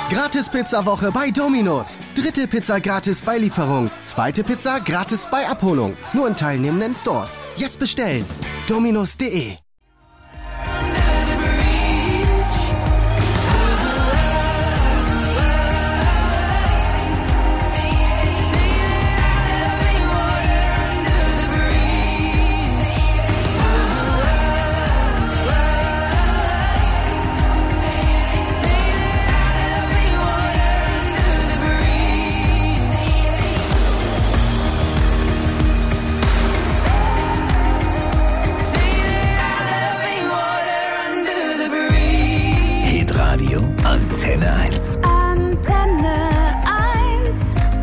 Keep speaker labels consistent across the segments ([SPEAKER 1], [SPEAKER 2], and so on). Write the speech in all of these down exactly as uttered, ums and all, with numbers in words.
[SPEAKER 1] Gratis Pizza-Woche bei Domino's. Dritte Pizza gratis bei Lieferung. Zweite Pizza gratis bei Abholung. Nur in teilnehmenden Stores. Jetzt bestellen. Dominos punkt de.
[SPEAKER 2] Antenne eins.
[SPEAKER 3] Antenne eins.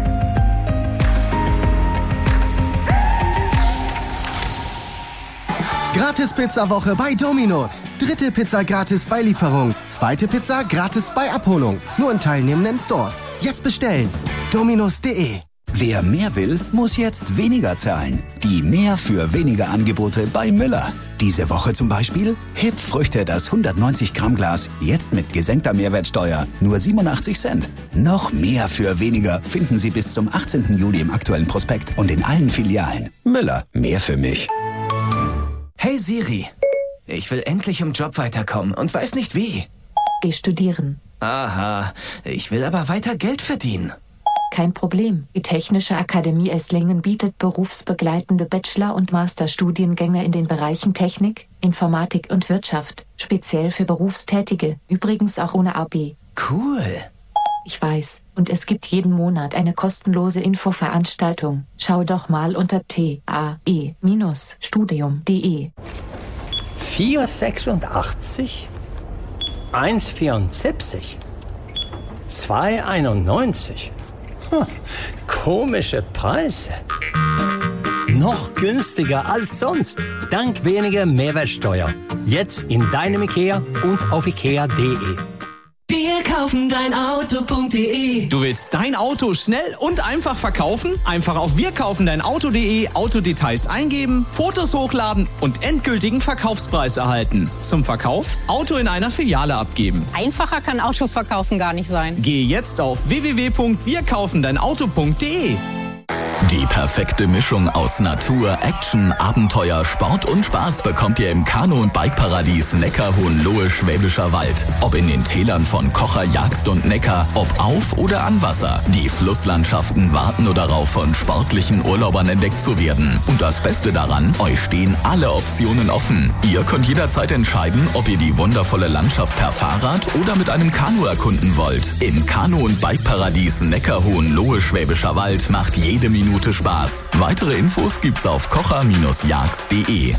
[SPEAKER 1] Gratis Pizza-Woche bei Domino's. Dritte Pizza gratis bei Lieferung. Zweite Pizza gratis bei Abholung. Nur in teilnehmenden Stores. Jetzt bestellen. Dominos punkt de.
[SPEAKER 2] Wer mehr will, muss jetzt weniger zahlen. Die Mehr für weniger Angebote bei Müller. Diese Woche zum Beispiel Hip-Früchte, das hundertneunzig Gramm Glas, jetzt mit gesenkter Mehrwertsteuer, nur siebenundachtzig Cent. Noch mehr für weniger finden Sie bis zum achtzehnten Juli im aktuellen Prospekt und in allen Filialen. Müller, mehr für mich.
[SPEAKER 4] Hey Siri, ich will endlich im Job weiterkommen und weiß nicht wie.
[SPEAKER 5] Geh studieren.
[SPEAKER 4] Aha, ich will aber weiter Geld verdienen.
[SPEAKER 5] Kein Problem. Die Technische Akademie Esslingen bietet berufsbegleitende Bachelor- und Masterstudiengänge in den Bereichen Technik, Informatik und Wirtschaft. Speziell für Berufstätige. Übrigens auch ohne A B.
[SPEAKER 4] Cool.
[SPEAKER 5] Ich weiß. Und es gibt jeden Monat eine kostenlose Infoveranstaltung. Schau doch mal unter t a e studium punkt de.
[SPEAKER 6] vier sechsundachtzig, eins vierundsiebzig, zwei einundneunzig. Hm, komische Preise. Noch günstiger als sonst. Dank weniger Mehrwertsteuer. Jetzt in deinem Ikea und auf ikea punkt de.
[SPEAKER 7] Wir kaufen dein Auto punkt de.
[SPEAKER 8] Du willst dein Auto schnell und einfach verkaufen? Einfach auf wir kaufen dein Auto punkt de Autodetails eingeben, Fotos hochladen und endgültigen Verkaufspreis erhalten. Zum Verkauf Auto in einer Filiale abgeben.
[SPEAKER 9] Einfacher kann Autoverkaufen gar nicht sein.
[SPEAKER 8] Geh jetzt auf w w w punkt wir kaufen dein Auto punkt de.
[SPEAKER 10] Die perfekte Mischung aus Natur, Action, Abenteuer, Sport und Spaß bekommt ihr im Kanu- und Bikeparadies Neckar-Hohenlohe-Schwäbischer Wald. Ob in den Tälern von Kocher, Jagst und Neckar, ob auf oder an Wasser. Die Flusslandschaften warten nur darauf, von sportlichen Urlaubern entdeckt zu werden. Und das Beste daran, euch stehen alle Optionen offen. Ihr könnt jederzeit entscheiden, ob ihr die wundervolle Landschaft per Fahrrad oder mit einem Kanu erkunden wollt. Im Kanu- und Bikeparadies Neckar-Hohenlohe-Schwäbischer Wald macht jede Minute Spaß. Weitere Infos gibt's auf kocher Jagd punkt de.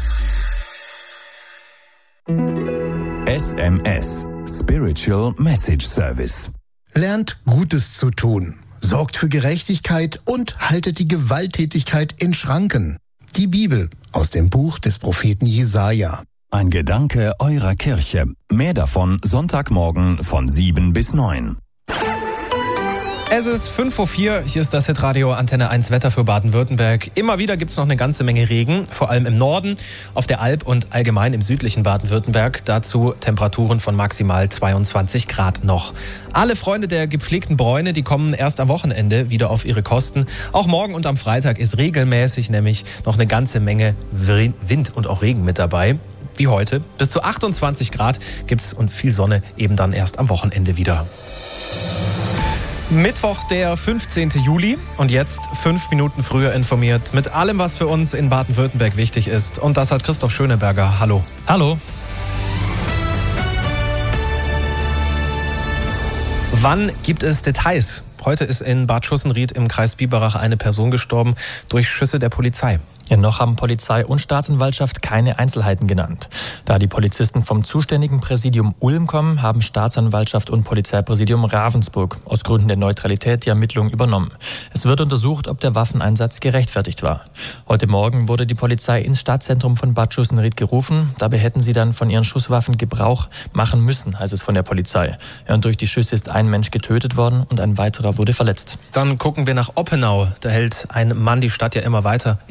[SPEAKER 11] S M S Spiritual Message Service.
[SPEAKER 12] Lernt Gutes zu tun, sorgt für Gerechtigkeit und haltet die Gewalttätigkeit in Schranken. Die Bibel aus dem Buch des Propheten Jesaja.
[SPEAKER 11] Ein Gedanke eurer Kirche. Mehr davon Sonntagmorgen von sieben bis neun.
[SPEAKER 13] Es ist fünf Uhr vier, hier ist das Hitradio Antenne eins Wetter für Baden-Württemberg. Immer wieder gibt's noch eine ganze Menge Regen, vor allem im Norden, auf der Alp und allgemein im südlichen Baden-Württemberg. Dazu Temperaturen von maximal zweiundzwanzig Grad noch. Alle Freunde der gepflegten Bräune, die kommen erst am Wochenende wieder auf ihre Kosten. Auch morgen und am Freitag ist regelmäßig nämlich noch eine ganze Menge Wind und auch Regen mit dabei. Wie heute. Bis zu achtundzwanzig Grad gibt's und viel Sonne eben dann erst am Wochenende wieder. Mittwoch, der fünfzehnten Juli und jetzt fünf Minuten früher informiert mit allem, was für uns in Baden-Württemberg wichtig ist. Und das hat Christoph Schöneberger. Hallo.
[SPEAKER 14] Hallo.
[SPEAKER 13] Wann gibt es Details? Heute ist in Bad Schussenried im Kreis Biberach eine Person gestorben durch Schüsse der Polizei.
[SPEAKER 14] Ja, noch haben Polizei und Staatsanwaltschaft keine Einzelheiten genannt. Da die Polizisten vom zuständigen Präsidium Ulm kommen, haben Staatsanwaltschaft und Polizeipräsidium Ravensburg aus Gründen der Neutralität die Ermittlungen übernommen. Es wird untersucht, ob der Waffeneinsatz gerechtfertigt war. Heute Morgen wurde die Polizei ins Stadtzentrum von Bad Schussenried gerufen. Dabei hätten sie dann von ihren Schusswaffen Gebrauch machen müssen, heißt es von der Polizei. Ja, und durch die Schüsse ist ein Mensch getötet worden und ein weiterer wurde verletzt.
[SPEAKER 13] Dann gucken wir nach Oppenau. Da hält ein Mann die Stadt ja immer weiter in Aufruhr.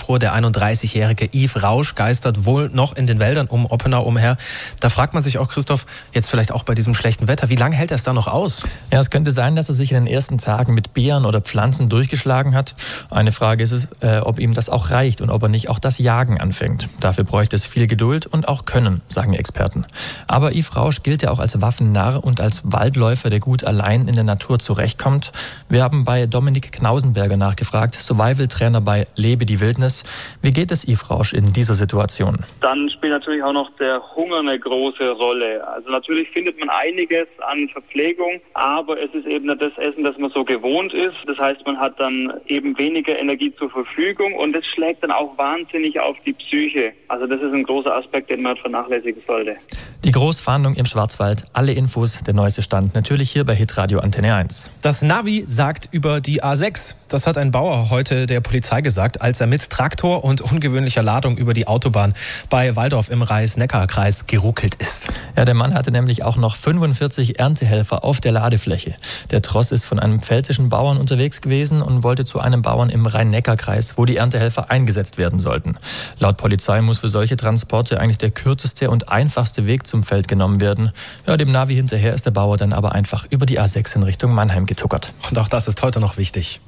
[SPEAKER 13] Karlsruhe. Der einunddreißigjährige Yves Rausch geistert wohl noch in den Wäldern um Oppenau umher. Da fragt man sich auch, Christoph, jetzt vielleicht auch bei diesem schlechten Wetter, wie lange hält er es da noch aus?
[SPEAKER 14] Ja, es könnte sein, dass er sich in den ersten Tagen mit Beeren oder Pflanzen durchgeschlagen hat. Eine Frage ist es, äh, ob ihm das auch reicht und ob er nicht auch das Jagen anfängt. Dafür bräuchte es viel Geduld und auch Können, sagen Experten. Aber Yves Rausch gilt ja auch als Waffennarr und als Waldläufer, der gut allein in der Natur zurechtkommt. Wir haben bei Dominik Knausenberger nachgefragt, Survival-Trainer bei Lebe die Wildnis. Wie geht es Yves Rausch in dieser Situation?
[SPEAKER 15] Dann spielt natürlich auch noch der Hunger eine große Rolle. Also natürlich findet man einiges an Verpflegung, aber es ist eben nicht das Essen, das man so gewohnt ist. Das heißt, man hat dann eben weniger Energie zur Verfügung und das schlägt dann auch wahnsinnig auf die Psyche. Also das ist ein großer Aspekt, den man vernachlässigen sollte.
[SPEAKER 14] Die Großfahndung im Schwarzwald, alle Infos, der neueste Stand, natürlich hier bei Hitradio Antenne eins.
[SPEAKER 13] Das Navi sagt über die A sechs. Das hat ein Bauer heute der Polizei gesagt, als er mit Traktor und ungewöhnlicher Ladung über die Autobahn bei Walldorf im Rhein-Neckar-Kreis geruckelt ist.
[SPEAKER 14] Ja, der Mann hatte nämlich auch noch fünfundvierzig Erntehelfer auf der Ladefläche. Der Tross ist von einem pfälzischen Bauern unterwegs gewesen und wollte zu einem Bauern im Rhein-Neckar-Kreis, wo die Erntehelfer eingesetzt werden sollten. Laut Polizei muss für solche Transporte eigentlich der kürzeste und einfachste Weg zum Feld genommen werden. Ja, dem Navi hinterher ist der Bauer dann aber einfach über die A sechs in Richtung Mannheim getuckert.
[SPEAKER 13] Und auch das ist heute noch wichtig.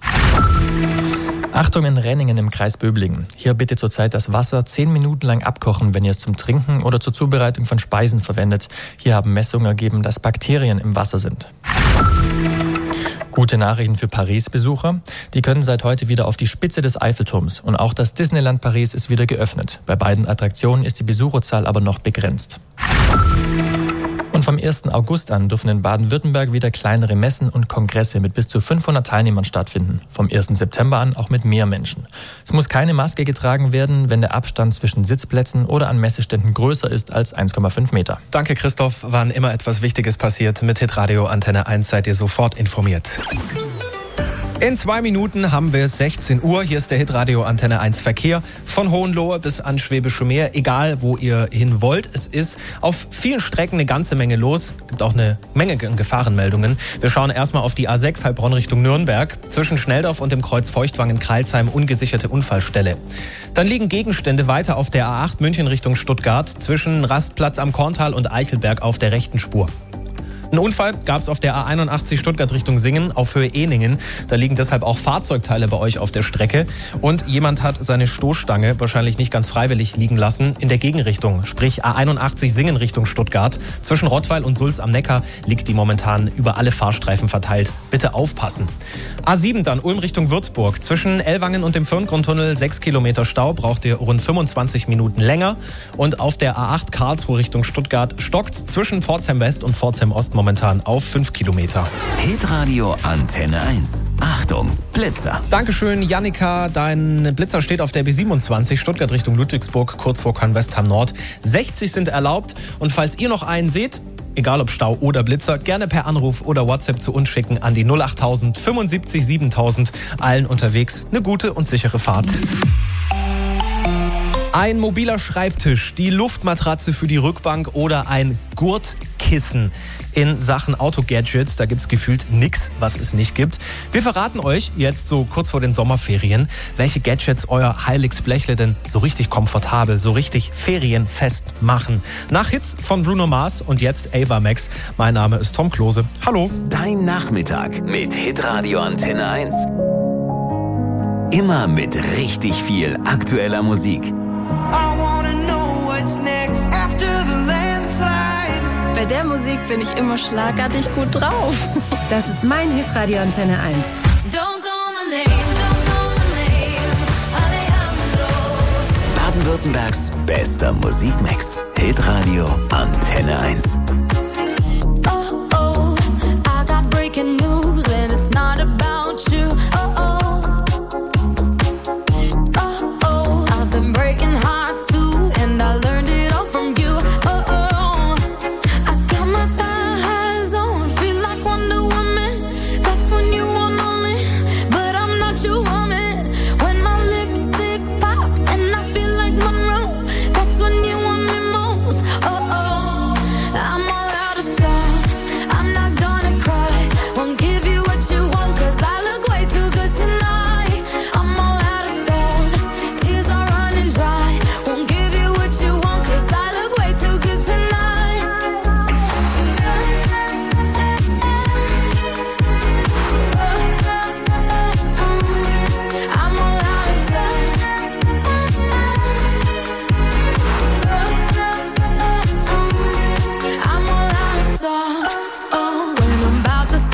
[SPEAKER 14] Achtung in Renningen im Kreis Böblingen. Hier bitte zurzeit das Wasser zehn Minuten lang abkochen, wenn ihr es zum Trinken oder zur Zubereitung von Speisen verwendet. Hier haben Messungen ergeben, dass Bakterien im Wasser sind. Gute Nachrichten für Paris-Besucher. Die können seit heute wieder auf die Spitze des Eiffelturms. Und auch das Disneyland Paris ist wieder geöffnet. Bei beiden Attraktionen ist die Besucherzahl aber noch begrenzt. Und vom ersten August an dürfen in Baden-Württemberg wieder kleinere Messen und Kongresse mit bis zu fünfhundert Teilnehmern stattfinden. Vom ersten September an auch mit mehr Menschen. Es muss keine Maske getragen werden, wenn der Abstand zwischen Sitzplätzen oder an Messeständen größer ist als eins Komma fünf Meter.
[SPEAKER 13] Danke, Christoph. Wann immer etwas Wichtiges passiert, mit Hitradio Antenne eins seid ihr sofort informiert. In zwei Minuten haben wir sechzehn Uhr. Hier ist der Hitradio Antenne eins Verkehr. Von Hohenlohe bis ans Schwäbische Meer. Egal, wo ihr hin wollt. Es ist auf vielen Strecken eine ganze Menge los. Es gibt auch eine Menge Gefahrenmeldungen. Wir schauen erstmal auf die A sechs Heilbronn Richtung Nürnberg. Zwischen Schnelldorf und dem Kreuz Feuchtwangen-Kreilsheim ungesicherte Unfallstelle. Dann liegen Gegenstände weiter auf der A acht München Richtung Stuttgart. Zwischen Rastplatz am Korntal und Eichelberg auf der rechten Spur. Ein Unfall gab es auf der A einundachtzig Stuttgart Richtung Singen auf Höhe Ehningen. Da liegen deshalb auch Fahrzeugteile bei euch auf der Strecke. Und jemand hat seine Stoßstange wahrscheinlich nicht ganz freiwillig liegen lassen in der Gegenrichtung. Sprich A einundachtzig Singen Richtung Stuttgart. Zwischen Rottweil und Sulz am Neckar liegt die momentan über alle Fahrstreifen verteilt. Bitte aufpassen. A sieben dann Ulm Richtung Würzburg. Zwischen Ellwangen und dem Firngrundtunnel sechs Kilometer Stau. Braucht ihr rund fünfundzwanzig Minuten länger. Und auf der A acht Karlsruhe Richtung Stuttgart stockt zwischen Pforzheim West und Pforzheim Ost momentan auf fünf Kilometer.
[SPEAKER 16] Hitradio Antenne eins. Achtung, Blitzer.
[SPEAKER 13] Dankeschön, Jannika. Dein Blitzer steht auf der B siebenundzwanzig Stuttgart Richtung Ludwigsburg, kurz vor Kornwestheim Nord. sechzig sind erlaubt. Und falls ihr noch einen seht, egal ob Stau oder Blitzer, gerne per Anruf oder WhatsApp zu uns schicken an die null achttausend fünfundsiebzig siebentausend. Allen unterwegs eine gute und sichere Fahrt. Ein mobiler Schreibtisch, die Luftmatratze für die Rückbank oder ein Gurtkissen. In Sachen Autogadgets, da gibt's gefühlt nichts, was es nicht gibt. Wir verraten euch jetzt so kurz vor den Sommerferien, welche Gadgets euer Heiligsblechle denn so richtig komfortabel, so richtig ferienfest machen. Nach Hits von Bruno Mars und jetzt Ava Max. Mein Name ist Tom Klose. Hallo.
[SPEAKER 16] Dein Nachmittag mit Hitradio Antenne eins. Immer mit richtig viel aktueller Musik.
[SPEAKER 3] I wanna know what's next after the landslide.
[SPEAKER 17] Bei der Musik bin ich immer schlagartig gut drauf.
[SPEAKER 18] Das ist mein Hitradio Antenne eins.
[SPEAKER 3] Don't call my name, don't call my name, Alejandro.
[SPEAKER 16] Baden-Württembergs bester Musikmix. Hitradio Antenne eins.